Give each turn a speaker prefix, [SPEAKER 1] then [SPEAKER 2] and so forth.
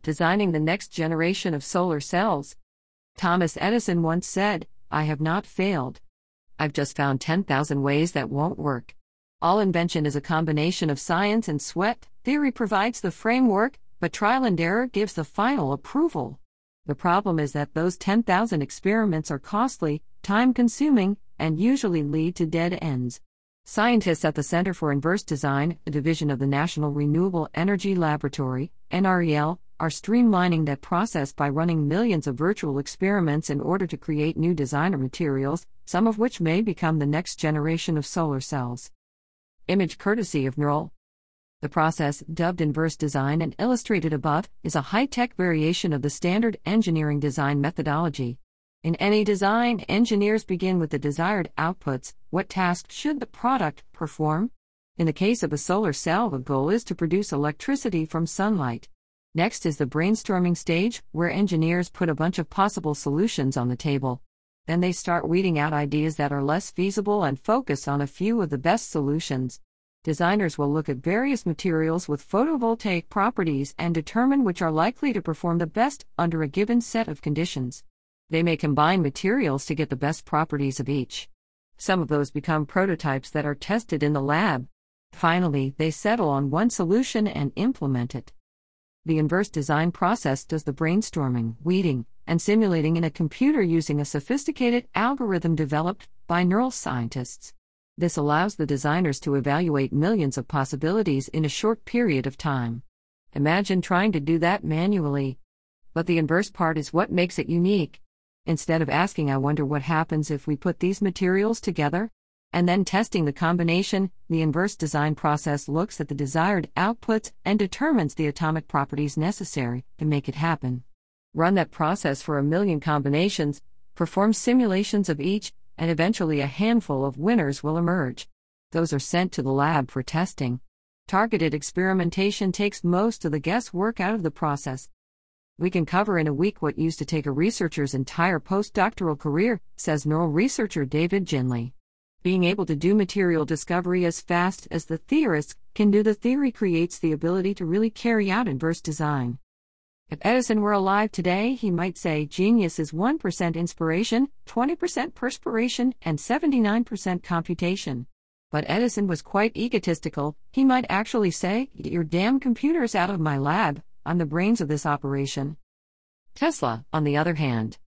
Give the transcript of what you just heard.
[SPEAKER 1] Designing the next generation of solar cells. Thomas Edison once said, "I have not failed. I've just found 10,000 ways that won't work." All invention is a combination of science and sweat. Theory provides the framework, but trial and error gives the final approval. The problem is that those 10,000 experiments are costly, time-consuming, and usually lead to dead ends. Scientists at the Center for Inverse Design, a division of the National Renewable Energy Laboratory, NREL, are streamlining that process by running millions of virtual experiments in order to create new designer materials, some of which may become the next generation of solar cells. Image courtesy of NREL. The process, dubbed inverse design and illustrated above, is a high-tech variation of the standard engineering design methodology. In any design, engineers begin with the desired outputs. What task should the product perform? In the case of a solar cell, the goal is to produce electricity from sunlight. Next is the brainstorming stage, where engineers put a bunch of possible solutions on the table. Then they start weeding out ideas that are less feasible and focus on a few of the best solutions. Designers will look at various materials with photovoltaic properties and determine which are likely to perform the best under a given set of conditions. They may combine materials to get the best properties of each. Some of those become prototypes that are tested in the lab. Finally, they settle on one solution and implement it. The inverse design process does the brainstorming, weeding, and simulating in a computer using a sophisticated algorithm developed by neuroscientists. This allows the designers to evaluate millions of possibilities in a short period of time. Imagine trying to do that manually. But the inverse part is what makes it unique. Instead of asking, "I wonder what happens if we put these materials together?" and then testing the combination, the inverse design process looks at the desired outputs and determines the atomic properties necessary to make it happen. Run that process for 1,000,000 combinations, perform simulations of each, and eventually a handful of winners will emerge. Those are sent to the lab for testing. Targeted experimentation takes most of the guesswork out of the process. "We can cover in a week what used to take a researcher's entire postdoctoral career," says neural researcher David Ginley. Being able to do material discovery as fast as the theorists can do the theory creates the ability to really carry out inverse design. If Edison were alive today, he might say genius is 1% inspiration, 20% perspiration, and 79% computation. But Edison was quite egotistical. He might actually say, "Get your damn computers out of my lab, I'm the brains of this operation." Tesla, on the other hand,